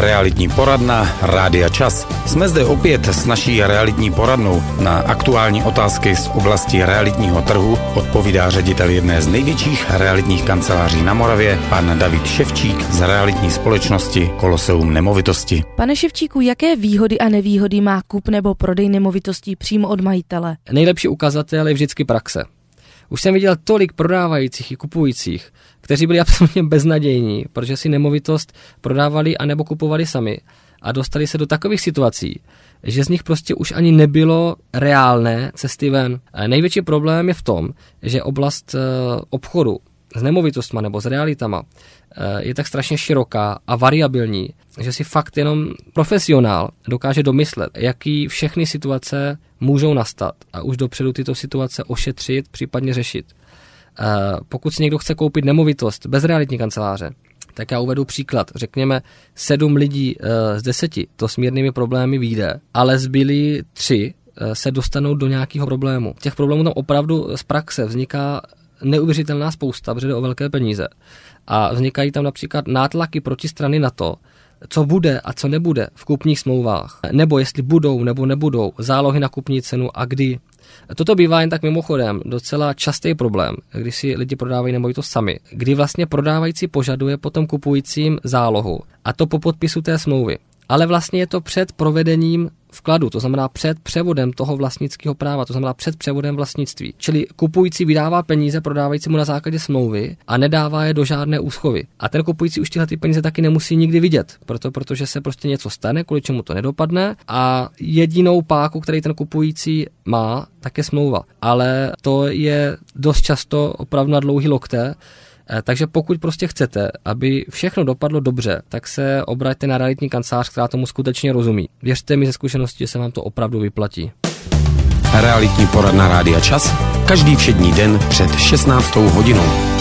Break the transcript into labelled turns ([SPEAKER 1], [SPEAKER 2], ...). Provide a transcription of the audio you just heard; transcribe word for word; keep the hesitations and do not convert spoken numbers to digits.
[SPEAKER 1] Realitní poradna Rádia Čas. Jsme zde opět s naší realitní poradnou. Na aktuální otázky z oblasti realitního trhu odpovídá ředitel jedné z největších realitních kanceláří na Moravě, pan David Ševčík z realitní společnosti Koloseum nemovitosti.
[SPEAKER 2] Pane Ševčíku, jaké výhody a nevýhody má kup nebo prodej nemovitostí přímo od majitele?
[SPEAKER 3] Nejlepší ukazatel je vždycky praxe. Už jsem viděl tolik prodávajících i kupujících, kteří byli absolutně beznadějní, protože si nemovitost prodávali anebo kupovali sami a dostali se do takových situací, že z nich prostě už ani nebylo reálné cesty ven. Největší problém je v tom, že oblast obchodu s nemovitostma nebo s realitama je tak strašně široká a variabilní, že si fakt jenom profesionál dokáže domyslet, jaký všechny situace můžou nastat a už dopředu tyto situace ošetřit, případně řešit. Pokud si někdo chce koupit nemovitost bez realitní kanceláře, tak já uvedu příklad. Řekněme, sedm lidí z deseti to s mírnými problémy vyjde, ale zbylí tři se dostanou do nějakého problému. Těch problémů tam opravdu z praxe vzniká neuvěřitelná spousta, protože jde o velké peníze. A vznikají tam například nátlaky protistrany na to, co bude a co nebude v kupních smlouvách, nebo jestli budou nebo nebudou zálohy na kupní cenu a kdy. Toto bývá jen tak mimochodem docela častý problém, když si lidi prodávají nemovitost sami, kdy vlastně prodávající požaduje potom kupujícím zálohu, a to po podpisu té smlouvy. Ale vlastně je to před provedením vkladu, to znamená před převodem toho vlastnického práva, to znamená před převodem vlastnictví. Čili kupující vydává peníze prodávajícímu na základě smlouvy a nedává je do žádné úschovy. A ten kupující už tyhle ty peníze taky nemusí nikdy vidět, proto, protože se prostě něco stane, kvůli čemu to nedopadne, a jedinou páku, který ten kupující má, tak je smlouva. Ale to je dost často opravdu na dlouhý lokte. Takže pokud prostě chcete, aby všechno dopadlo dobře, tak se obraťte na realitní kancelář, která tomu skutečně rozumí. Věřte mi ze zkušenosti, že se vám to opravdu vyplatí.
[SPEAKER 1] Realitní poradna Rádia Čas každý všední den před šestnáctou hodinou.